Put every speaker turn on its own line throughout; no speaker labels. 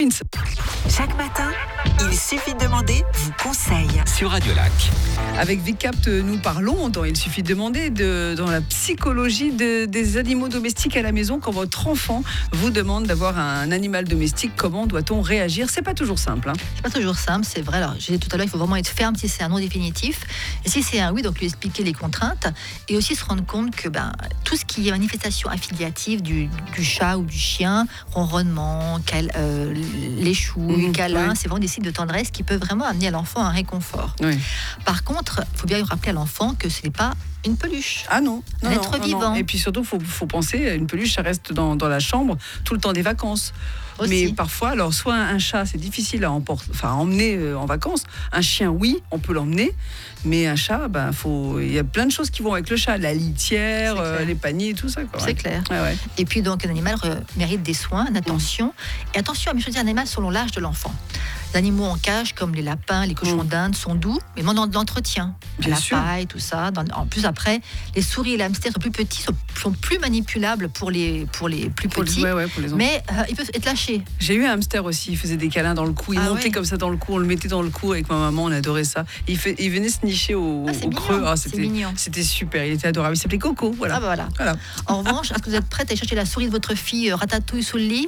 Chaque matin, il suffit de demander, vous conseille.
Sur Radio Lac.
Avec VCAPT, nous parlons, dans Il suffit de demander, dans la psychologie des animaux domestiques à la maison. Quand votre enfant vous demande d'avoir un animal domestique, comment doit-on réagir ? C'est pas toujours simple. Hein.
C'est pas toujours simple, c'est vrai. Alors, j'ai dit tout à l'heure, il faut vraiment être ferme si c'est un non définitif. Et si c'est un oui, donc lui expliquer les contraintes. Et aussi se rendre compte que tout ce qui est manifestation affiliative du chat ou du chien, ronronnement, les choux, câlin, c'est vraiment des signes de tendresse qui peuvent vraiment amener à l'enfant un réconfort.
Oui.
Par contre, il faut bien rappeler à l'enfant que ce n'est pas une peluche.
Ah non,
un être vivant.
Et puis surtout, faut penser, une peluche, ça reste dans la chambre tout le temps des vacances.
Aussi.
Mais parfois, alors soit un chat, c'est difficile à emmener en vacances. Un chien, oui, on peut l'emmener. Mais un chat, il y a plein de choses qui vont avec le chat, la litière, les paniers, tout ça. Quoi,
c'est clair.
Ouais.
Et puis donc, un animal mérite des soins, d'attention. Et attention à bien choisir un animal selon l'âge de l'enfant. Les animaux en cage, comme les lapins, les cochons d'Inde, sont doux, mais demandent de l'entretien.
Bien
la
sûr.
paille, tout ça. En plus, après, les souris et les hamsters sont plus petits, sont plus manipulables pour les plus petits.
Pour les enfants.
Mais ils peuvent être lâchés.
J'ai eu un hamster aussi, il faisait des câlins dans le cou, il montait comme ça dans le cou, on le mettait dans le cou avec ma maman, on adorait ça. Il venait se nicher au creux.
C'est mignon.
C'était super, il était adorable. Il s'appelait Coco, voilà.
Voilà. En revanche, est-ce que vous êtes prête à aller chercher la souris de votre fille ratatouille sous le lit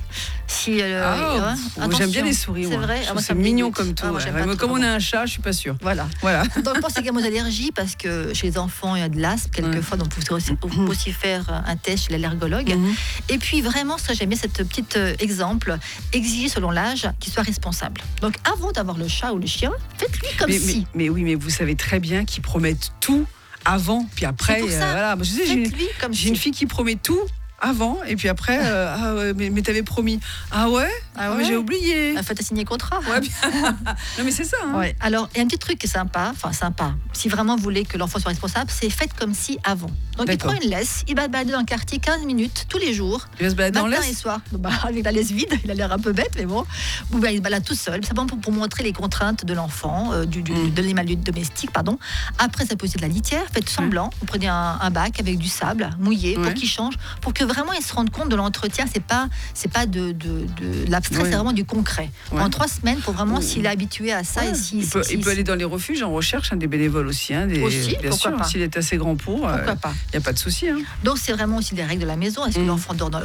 j'aime bien les souris.
C'est vrai.
C'est mignon comme tout. Comme on a un chat, je suis pas sûre.
Voilà. Donc, je pense également aux allergies, parce que chez les enfants, il y a de l'asthme quelquefois, donc vous pouvez aussi faire un test chez l'allergologue. Et puis vraiment, ça j'aime bien cette petite exemple, exiger selon l'âge qu'il soit responsable. Donc avant d'avoir le chat ou le chien, faites-lui comme si.
Mais vous savez très bien qu'ils promettent tout avant, puis après.
C'est pour ça.
Je sais, j'ai une fille qui promet tout avant, et puis après, mais t'avais promis. Ah ouais, mais j'ai oublié.
Faites signer contrat.
Ouais, non mais c'est ça. Hein.
Ouais. Alors, et un petit truc qui est sympa, si vraiment vous voulez que l'enfant soit responsable, c'est faites comme si avant. Donc il prend une laisse, il va balader dans le quartier 15 minutes tous les jours.
Il va se balader
matin
en laisse
et soir. Avec la laisse vide, il a l'air un peu bête, mais bon. Il se balade tout seul, c'est bon pour montrer les contraintes de l'enfant, de l'animal domestique, pardon. Après, ça peut aussi de la litière, faites semblant, vous prenez un bac avec du sable mouillé pour qu'il change, pour que vraiment ils se rendent compte de l'entretien. C'est pas de l'abstrait, c'est vraiment du concret. En 3 semaines, pour vraiment s'il est habitué à ça. Et
il peut aller dans les refuges, en recherche des bénévoles aussi. Bien sûr, s'il est assez grand pour.
Pourquoi pas.
Il n'y a pas de souci. Hein.
Donc c'est vraiment aussi des règles de la maison. Est-ce que l'enfant dort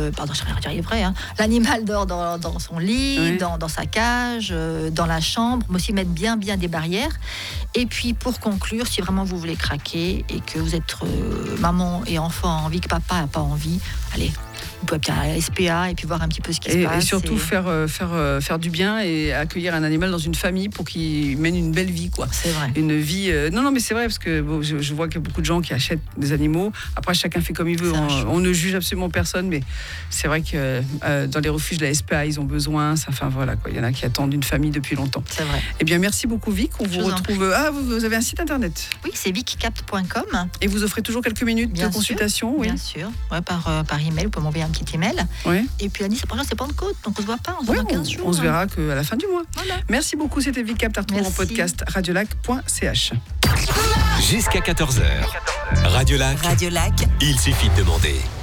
l'animal dort dans son lit, dans sa cage, dans la chambre, mais aussi mettre bien des barrières. Et puis pour conclure, si vraiment vous voulez craquer et que vous êtes maman et enfant a envie, que papa n'a pas envie, allez, vous pouvez appeler à SPA et puis voir un petit peu ce qui se passe.
Et surtout faire du bien et accueillir un animal dans une famille pour qu'il mène une belle vie, quoi.
C'est vrai.
Une vie. Non, mais c'est vrai, parce que je vois qu'il y a beaucoup de gens qui achètent des animaux. Après, chacun fait comme il veut. On ne juge absolument personne, mais c'est vrai que dans les refuges de la SPA, ils ont besoin. Il y en a qui attendent une famille depuis longtemps.
C'est vrai.
Eh bien, merci beaucoup, Vic. On vous retrouve. Vous avez un site internet ?
Oui, c'est viccapt.com.
Et vous offrez toujours quelques minutes de consultation ?
Bien sûr. Par email, vous pouvez m'envoyer un petit email. Et puis lundi, c'est Pentecôte, donc on se voit pas, on se voit dans 15 jours.
On se verra qu'à la fin du mois.
Voilà.
Merci beaucoup, c'était VCAPT, à retrouver en podcast radiolac.ch.
Jusqu'à 14h. Radio Lac.
Radio Lac.
Il suffit de demander.